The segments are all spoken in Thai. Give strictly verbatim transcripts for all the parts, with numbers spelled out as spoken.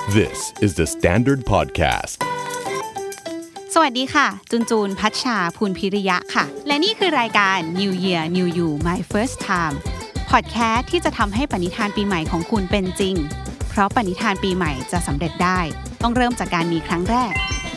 This is the Standard Podcast สวัสดีค่ะจุนจูนพัชชาภูลพิริยะค่ะและนี่คือรายการ New Year New You My First Time พอดแคสต์ที่จะทำให้ปณิธานปีใหม่ของคุณเป็นจริงเพราะปณิธานปีใหม่จะสำเร็จได้ต้องเริ่มจากการมีครั้งแรก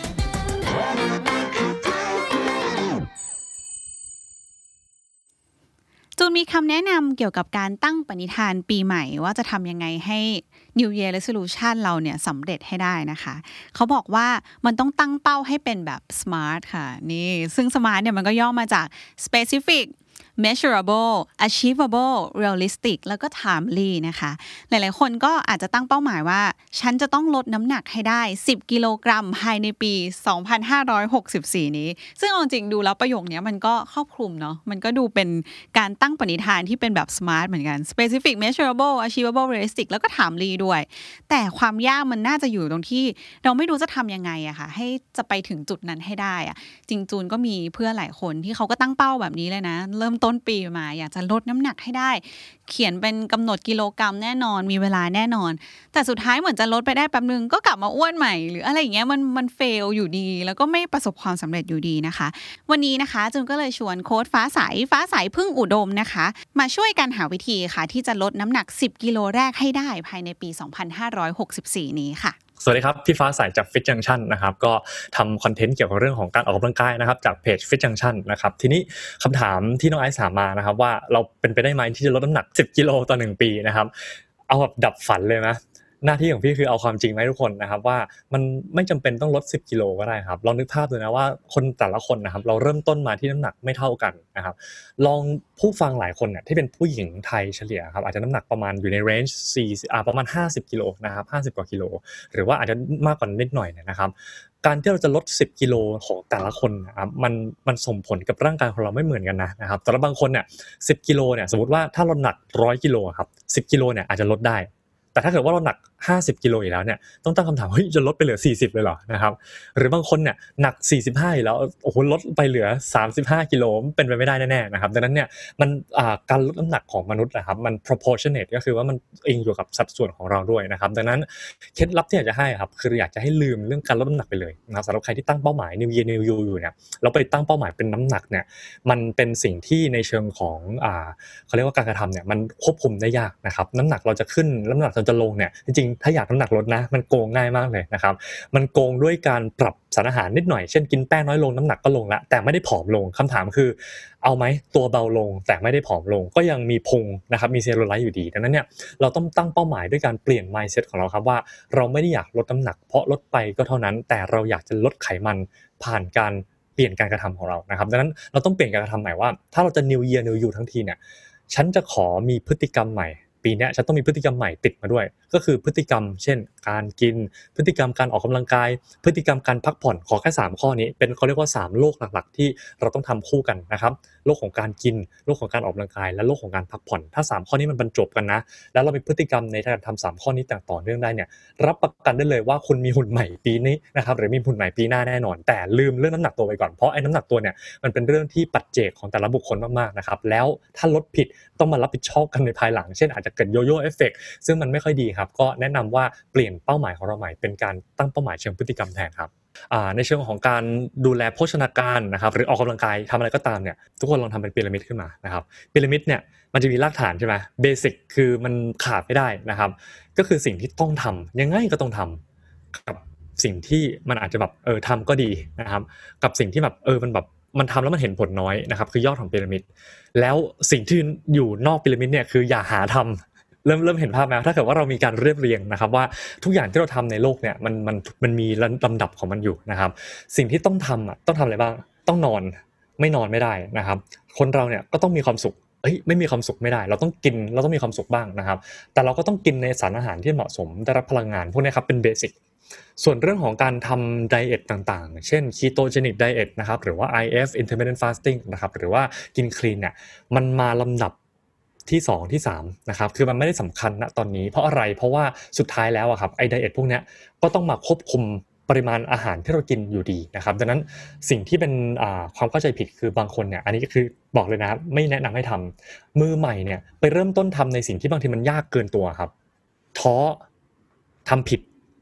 จูนมีคำแนะนำเกี่ยวกับการตั้งปณิธานปีใหม่ว่าจะทำยังไงให้ New Year Resolution เราเนี่ยสำเร็จให้ได้นะคะเขาบอกว่ามันต้องตั้งเป้าให้เป็นแบบ smart ค่ะนี่ซึ่ง smart เนี่ยมันก็ย่อมาจาก specific measurable achievable realistic แล้วก็ timely นะคะหลายๆคนก็อาจจะตั้งเป้าหมายว่าฉันจะต้องลดน้ำหนักให้ได้สิบกิโลกรัมภายในปีสองพันห้าร้อยหกสิบสี่นี้ซึ่งเอาจริงดูแล้วประโยคนี้มันก็ครอบคลุมเนาะมันก็ดูเป็นการตั้งปณิธานที่เป็นแบบ smart เหมือนกัน specific measurable achievable realistic แล้วก็ timely ด้วยแต่ความยากมันน่าจะอยู่ตรงที่เราไม่รู้จะทำยังไงอะค่ะให้จะไปถึงจุดนั้นให้ได้อะจริงจูนก็มีเพื่อนหลายคนที่เขาก็ตั้งเป้าแบบนี้เลยนะเริ่มต้นปีมาอยากจะลดน้ำหนักให้ได้เขียนเป็นกำหนดกิโลกรัมแน่นอนมีเวลาแน่นอนแต่สุดท้ายเหมือนจะลดไปได้แป๊บนึงก็กลับมาอ้วนใหม่หรืออะไรอย่างเงี้ยมันมันเฟลอยู่ดีแล้วก็ไม่ประสบความสำเร็จอยู่ดีนะคะวันนี้นะคะจูนก็เลยชวนโค้ชฟ้าใสฟ้าใสพึ่งอุดมนะคะมาช่วยกันหาวิธีค่ะที่จะลดน้ำหนักสิบกิโลแรกให้ได้ภายในปีสองพันห้าร้อยหกสิบสี่นี้ค่ะสวัสดีครับพี่ฟ้าใสจาก Fit Junction นะครับก็ทำคอนเทนต์เกี่ยวกับเรื่องของการออกกำลังกายนะครับจากเพจ Fit Junction นะครับทีนี้คำถามที่น้องไอซ์ถามมานะครับว่าเราเป็นไปได้ไหมที่จะลดน้ำหนักสิบกิโลต่อหนึ่งปีนะครับเอาแบบดับฝันเลยนะหน้าที่ของพี่คือเอาความจริงมาให้ทุกคนนะครับว่ามันไม่จำเป็นต้องลดสิบกิโลก็ได้ครับลองนึกภาพดูนะว่าคนแต่ละคนนะครับเราเริ่มต้นมาที่น้ำหนักไม่เท่ากันนะครับลองผู้ฟังหลายคนเนี่ยที่เป็นผู้หญิงไทยเฉลี่ยครับอาจจะน้ำหนักประมาณอยู่ในเรนจ์สี่อ่าประมาณห้าสิบกิโลนะครับห้าสิบกว่ากิโลหรือว่าอาจจะมากกว่านิดหน่อยเนี่ยนะครับการที่เราจะลดสิบกิโลของแต่ละคนนะครับมันมันส่งผลกับร่างกายของเราไม่เหมือนกันนะนะครับแต่ละบางคนเนี่ยสิบกิโลเนี่ยสมมุติว่าถ้าเราหนักหนึ่งร้อยกิโลครับสิบกิโลเนี่ยอาจจะลดได้แต่ถ้าเกิดว่าเราหนักห้าสิบกิโลอยู่แล้วเนี่ยต้องตั้งคำถามเฮ้ยจะลดไปเหลือสี่สิบเลยเหรอนะครับหรือบางคนเนี่ยหนักสี่สิบห้าอยู่แล้วโอ้โหลดไปเหลือสามสิบห้ากิโลเป็นไปไม่ได้แน่ๆนะครับดังนั้นเนี่ยมันอ่าการลดน้ำหนักของมนุษย์นะครับมัน proportionate ก็คือว่ามันอิงอยู่กับสัดส่วนของเราด้วยนะครับดังนั้นเคล็ดลับที่อยากจะให้ครับคืออยากจะให้ลืมเรื่องการลดน้ำหนักไปเลยนะครับสำหรับใครที่ตั้งเป้าหมาย New Year New You อยู่เนี่ยแล้วไปตั้งเป้าหมายเป็นน้ำหนักเนี่ยมันเป็นสิ่งที่ในเชิงของอ่าเขาเรียกว่าการกระทำเนี่ยมันควบคุมได้ยากนะครับน้ำหนักเราจะขึ้นน้ำหนักเราจะลงเนี่ยจริงๆถ้าอยากน้ำหนักลดนะมันโกงง่ายมากเลยนะครับมันโกงด้วยการปรับสารอาหารนิดหน่อยเช่นกินแป้งน้อยลงน้ำหนักก็ลงละแต่ไม่ได้ผอมลงคำถามคือเอาไหมตัวเบาลงแต่ไม่ได้ผอมลงก็ยังมีพุงนะครับมีเซลลูไลท์อยู่ดีดังนั้นเนี่ยเราต้องตั้งเป้าหมายด้วยการเปลี่ยน mindset ของเราครับว่าเราไม่ได้อยากลดน้ำหนักเพราะลดไปก็เท่านั้นแต่เราอยากจะลดไขมันผ่านการเปลี่ยนการกระทำของเรานะครับดังนั้นเราต้องเปลี่ยนการกระทำใหม่ว่าถ้าเราจะ New Year New You ทั้งทีเนี่ยฉันจะขอมีพฤติกรรมใหม่ปีนี้ฉันต้องมีพฤติกรรมใหม่ติดมาด้วยก็คือพฤติกรรมเช่นการกินพฤติกรรมการออกกำลังกายพฤติกรรมการพักผ่อนขอแค่สามข้อนี้เป็นเขาเรียกว่าสามโลกหลักๆที่เราต้องทำคู่กันนะครับโลกของการกินโลกของการออกกำลังกายและโลกของการพักผ่อนถ้าสามข้อนี้มันบรรจบกันนะแล้วเรามีพฤติกรรมในการทำสามข้อนี้ต่อเนื่องได้เนี่ยรับประกันได้เลยว่าคุณมีหุ่นใหม่ปีนี้นะครับหรือมีหุ่นใหม่ปีหน้าแน่นอนแต่ลืมเรื่องน้ำหนักตัวไปก่อนเพราะไอ้น้ำหนักตัวเนี่ยมันเป็นเรื่องที่ปัจเจกของแต่ละบุคคลมากๆนะครับแล้วถ้าลดผิดต้องมารับผิดชอบกันในภายหลังเช่นอาจจะเกิดโยโย่เอฟเฟกต์ซึ่งมันไม่ค่อยดีครับก็แนะนำว่าเปลี่ยนเป้าหมายของเราใหม่เป็นการตั้งเป้าหมายเชิงพฤติกรรมแทนครับอ่าในเชิงของการดูแลโภชนาการนะครับหรือออกกำลังกายทำอะไรก็ตามเนี่ยทุกคนลองทำเป็นพีระมิดขึ้นมานะครับพีระมิดเนี่ยมันจะมีรากฐานใช่ไหมเบสิกคือมันขาดไม่ได้นะครับก็คือสิ่งที่ต้องทำยังไงก็ต้องทำกับสิ่งที่มันอาจจะแบบเออทำก็ดีนะครับกับสิ่งที่แบบเออมันแบบมันทำแล้วมันเห็นผลน้อยนะครับคือยอดของพีระมิดแล้วสิ่งที่อยู่นอกพีระมิดเนี่ยคืออย่าหาทำเริ่มเริ่มเห็นภาพแล้วถ้าเกิดว่าเรามีการเรียบเรียงนะครับว่าทุกอย่างที่เราทำในโลกเนี่ยมันมันมันมีลำดับของมันอยู่นะครับสิ่งที่ต้องทำอ่ะต้องทำอะไรบ้างต้องนอนไม่นอนไม่ได้นะครับคนเราเนี่ยก็ต้องมีความสุขเอ้ยไม่มีความสุขไม่ได้เราต้องกินเราต้องมีความสุขบ้างนะครับแต่เราก็ต้องกินในสารอาหารที่เหมาะสมได้รับพลังงานพวกนี้ครับเป็นเบสิกส่วนเรื่องของการทำไดเอทต่างๆเช่น ketogenic diet นะครับหรือว่า ไอ เอฟ intermittent fasting นะครับหรือว่ากินคลีนเนี่ยมันมาลำดับที่สองที่สามนะครับคือมันไม่ได้สำคัญณตอนนี้เพราะอะไรเพราะว่าสุดท้ายแล้วอะครับไอ้ไดเอทพวกเนี้ยก็ต้องมาควบคุมปริมาณอาหารที่เรากินอยู่ดีนะครับดังนั้นสิ่งที่เป็นอ่าความเข้าใจผิดคือบางคนเนี่ยอันนี้ก็คือบอกเลยนะไม่แนะนำให้ทำมือใหม่เนี่ยไปเริ่มต้นทำในสิ่งที่บางทีมันยากเกินตัวครับท้อทำผิด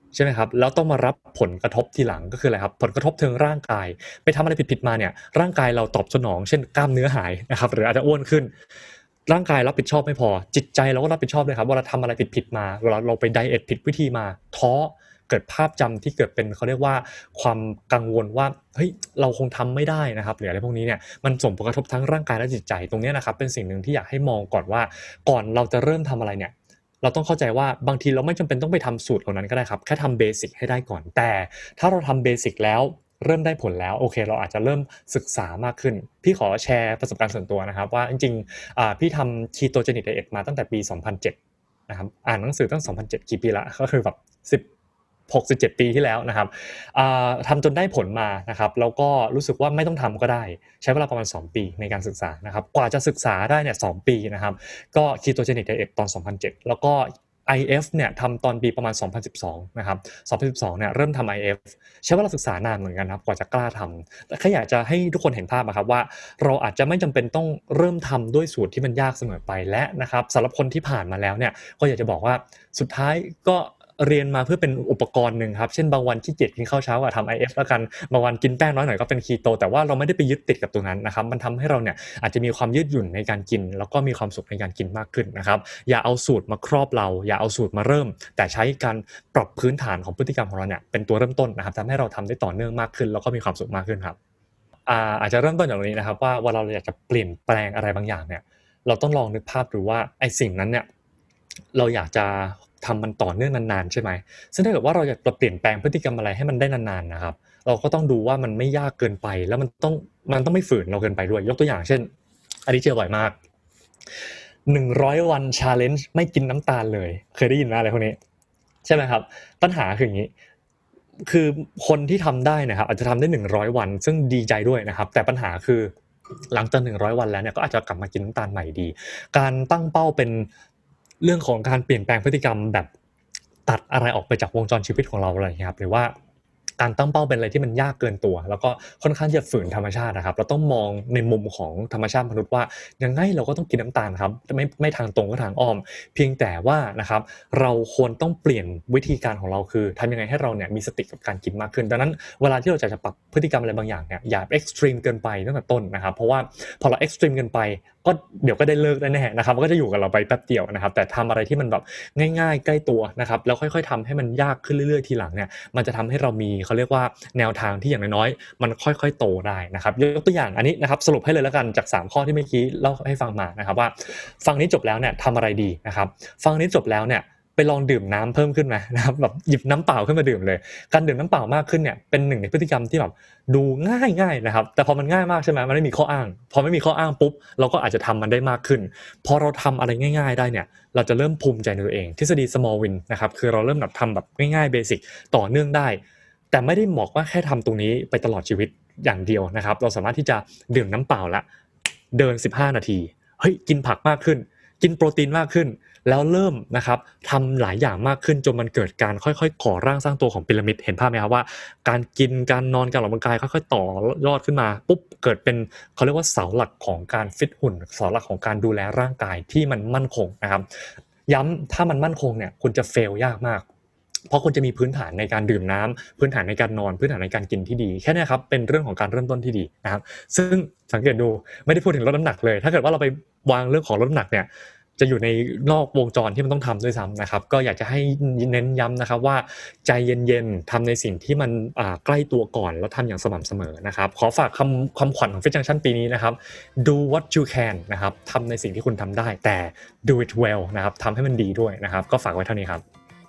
ใช่ไหมครับแล้วต้องมารับผลกระทบทีหลังก็คืออะไรครับผลกระทบทางร่างกายไปทำอะไรผิดๆมาเนี่ยร่างกายเราตอบสนองเช่นกล้ามเนื้อหายนะครับหรืออาจจะอ้วนขึ้นร่างกายรับผิดชอบไม่พอจิตใจเราก็รับผิดชอบด้วยครับเวลาทำอะไรผิดๆมาเวลาเราไปไดเอทผิดวิธีมาท้อเกิดภาพจำที่เกิดเป็นเขาเรียกว่าความกังวลว่าเฮ้ยเราคงทำไม่ได้นะครับหรืออะไรพวกนี้เนี่ยมันส่งผลกระทบทั้งร่างกายและจิตใจตรงนี้นะครับเป็นสิ่งนึงที่อยากให้มองก่อนว่าก่อนเราจะเริ่มทำอะไรเนี่ยเราต้องเข้าใจว่าบางทีเราไม่จำเป็นต้องไปทำสูตรเหล่านั้นก็ได้ครับแค่ทำเบสิกให้ได้ก่อนแต่ถ้าเราทำเบสิกแล้วเริ่มได้ผลแล้วโอเคเราอาจจะเริ่มศึกษามากขึ้นพี่ขอแชร์ประสบการณ์ส่วนตัวนะครับว่าจริงๆอ่าพี่ทำ Ketogenic Diet มาตั้งแต่ปีสองพันเจ็ดนะครับอ่านหนังสือตั้งสองพันเจ็ดกี่ปีละก็คือแบบสิบหก สิบเจ็ดปีที่แล้วนะครับอ่าทำจนได้ผลมานะครับแล้วก็รู้สึกว่าไม่ต้องทำก็ได้ใช้เวลาประมาณสองปีในการศึกษานะครับกว่าจะศึกษาได้เนี่ยสองปีนะครับก็ Ketogenic Diet ตอนสองพันเจ็ดแล้วก็ ไอ เอฟ เนี่ยทำตอนปีประมาณสองพันสิบสองนะครับสองพันสิบสองเนี่ยเริ่มทำ ไอ เอฟ ใช้เวลาศึกษานานเหมือนกันครับกว่าจะกล้าทำแต่แค่อยากจะให้ทุกคนเห็นภาพนะครับว่าเราอาจจะไม่จำเป็นต้องเริ่มทำด้วยสูตรที่มันยากเสมอไปและนะครับสำหรับคนที่ผ่านมาแล้วเนี่ยก็อยากจะบอกว่าสุดท้ายก็เรียนมาเพื่อเป็นอุปกรณ์นึงครับเช่นบางวันขี้เกียจกินข้าวเช้าก็ทำ ไอ เอฟ แล้วกันบางวันกินแป้งน้อยหน่อยก็เป็นคีโตแต่ว่าเราไม่ได้ไปยึดติดกับตรงนั้นนะครับมันทำให้เราเนี่ยอาจจะมีความยืดหยุ่นในการกินแล้วก็มีความสุขในการกินมากขึ้นนะครับอย่าเอาสูตรมาครอบเราอย่าเอาสูตรมาเริ่มแต่ใช้การปรับพื้นฐานของพฤติกรรมของเราเนี่ยเป็นตัวเริ่มต้นนะครับทำให้เราทำได้ต่อเนื่องมากขึ้นแล้วก็มีความสุขมากขึ้นครับอ่าอาจจะเริ่มต้นจากตรงนี้นะครับว่าเวลาเราอยากจะเปลี่ยนแปลงอะไรบางอย่างเนี่ยเราต้องลองนึกภาพดูว่าไอ้สิ่งนั้นเนี่ยเราอยากจะทำมันต่อเนื่องนานๆใช่ไหมซึ่งถ้าเกิดว่าเราอยากจะเปลี่ยนแปลงพฤติกรรมอะไรให้มันได้นานๆนะครับเราก็ต้องดูว่ามันไม่ยากเกินไปแล้วมันต้องมันต้องไม่ฝืนเราเกินไปด้วยยกตัวอย่างเช่นอันนี้เจอบ่อยมากหนึ่งร้อยวัน challenge ไม่กินน้ำตาลเลยเคยได้ยินไหมอะไรพวกนี้ใช่ไหมครับปัญหาคืออย่างนี้คือคนที่ทำได้นะครับอาจจะทำได้หนึ่งร้อยวันซึ่งดีใจด้วยนะครับแต่ปัญหาคือหลังจากหนึ่งร้อยวันแล้วเนี่ยก็อาจจะกลับมากินน้ำตาลใหม่ดีการตั้งเป้าเป็นเรื่องของการเปลี่ยนแปลงพฤติกรรมแบบตัดอะไรออกไปจากวงจรชีวิตของเราอะไรอย่างเงี้ยครับหรือว่าการตั้งเป้าเป็นอะไรที่มันยากเกินตัวแล้วก็ค่อนข้างจะฝืนธรรมชาตินะครับเราต้องมองในมุมของธรรมชาติมนุษย์ว่ายังไงเราก็ต้องกินน้ำตาลครับไม่ไม่ทางตรงก็ทางอ้อมเพียงแต่ว่านะครับเราควรต้องเปลี่ยนวิธีการของเราคือทำยังไงให้เราเนี่ยมีสติกับการกินมากขึ้นดังนั้นเวลาที่เราจะจะปรับพฤติกรรมอะไรบางอย่างเนี่ยอย่าเอ็กซ์ตรีมเกินไปตั้งแต่ต้นนะครับเพราะว่าพอเราเอ็กซ์ตรีมเกินไปก็เดี๋ยวก็ได้เลิกแน่ๆนะครับมันก็จะอยู่กับเราไปแป๊บเดียวนะครับแต่ทำอะไรที่มันแบบง่ายๆใกล้ตัวนะครับแล้วค่อยๆทำให้มันยากขึ้นเรื่อยๆทีหลังเนี่ยมันจะทำให้เรามีเขาเรียกว่าแนวทางที่อย่างน้อยๆมันค่อยๆโตได้นะครับยกตัวอย่างอันนี้นะครับสรุปให้เลยแล้วกันจากสามข้อที่เมื่อกี้เล่าให้ฟังมานะครับว่าฟังนี้จบแล้วเนี่ยทำอะไรดีนะครับฟังนี้จบแล้วเนี่ยไปลองดื่มน้ำเพิ่มขึ้นไหมนะครับแบบหยิบน้ำเปล่าขึ้นมาดื่มเลยการดื่มน้ำเปล่ามากขึ้นเนี่ยเป็นหนึ่งในพฤติกรรมที่แบบดูง่ายๆนะครับแต่พอมันง่ายมากใช่ไหมมันไม่มีข้ออ้างพอไม่มีข้ออ้างปุ๊บเราก็อาจจะทำมันได้มากขึ้นพอเราทำอะไรง่ายๆได้เนี่ยเราจะเริ่มภูมิใจในตัวเองทฤษฎี small win นะครับคือเราเริ่มแบบทำแบบง่ายๆเบสิกต่อเนื่องได้แต่ไม่ได้บอกว่าแค่ทำตรงนี้ไปตลอดชีวิตอย่างเดียวนะครับเราสามารถที่จะดื่มน้ำเปล่าละเดินสิบห้านาทีเฮ้ยกินผักมากขึ้นกินโปรตีนมากขึ้นแล้วเริ่มนะครับทำหลายอย่างมากขึ้นจนมันเกิดการค่อยๆก่อร่างสร้างตัวของพีระมิดเห็นภาพไหมครับว่าการกินการนอนการออกกำลังกายค่อยๆต่อยอดขึ้นมาปุ๊บเกิดเป็นเขาเรียกว่าเสาหลักของการฟิตหุ่นเสาหลักของการดูแลร่างกายที่มันมั่นคงนะครับย้ำถ้ามันมั่นคงเนี่ยคุณจะเฟลยากมากเพราะคุณจะมีพื้นฐานในการดื่มน้ำพื้นฐานในการนอนพื้นฐานในการกินที่ดีแค่นี้ครับเป็นเรื่องของการเริ่มต้นที่ดีนะครับซึ่งสังเกตดูไม่ได้พูดถึงลดน้ำหนักเลยถ้าเกิดว่าเราไปวางเรื่องของลดน้ำหนักเนี่ยจะอยู่ในนอกวงจรที่มันต้องทำด้วยซ้ำนะครับก็อยากจะให้เน้นย้ำนะครับว่าใจเย็นๆทำในสิ่งที่มันใกล้ตัวก่อนแล้วทำอย่างสม่ำเสมอนะครับขอฝากคำคำขวัญของ Fit Junction ปีนี้นะครับ do what you can นะครับทำในสิ่งที่คุณทำได้แต่ do it well นะครับทำให้มันดีด้วยนะครับก็ฝากไว้เท่านี้ครับ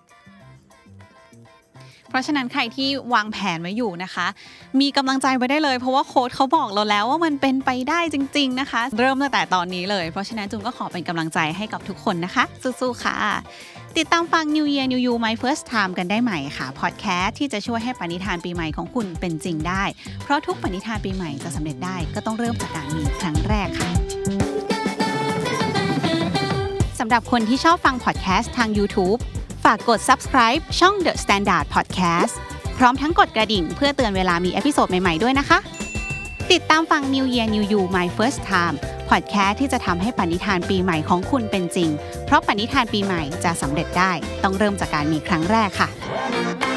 เพราะฉะนั้นใครที่วางแผนไว้อยู่นะคะมีกำลังใจไว้ได้เลยเพราะว่าโค้ชเขาบอกเราแล้วว่ามันเป็นไปได้จริงๆนะคะเริ่มตั้งแต่ตอนนี้เลยเพราะฉะนั้นจูนก็ขอเป็นกำลังใจให้กับทุกคนนะคะสู้ๆค่ะติดตามฟัง New Year New You My First Time กันได้ใหม่ค่ะพอดแคสต์ที่จะช่วยให้ปณิธานปีใหม่ของคุณเป็นจริงได้เพราะทุกปณิธานปีใหม่จะสำเร็จได้ก็ต้องเริ่มจากการมีครั้งแรกค่ะสำหรับคนที่ชอบฟังพอดแคสต์ทาง YouTubeฝากกด Subscribe ช่อง The Standard Podcast พร้อมทั้งกดกระดิ่งเพื่อเตือนเวลามีเอพิโซดใหม่ๆด้วยนะคะติดตามฟัง New Year New You My First Time Podcast ที่จะทำให้ปณิธานปีใหม่ของคุณเป็นจริงเพราะปณิธานปีใหม่จะสำเร็จได้ต้องเริ่มจากการมีครั้งแรกค่ะ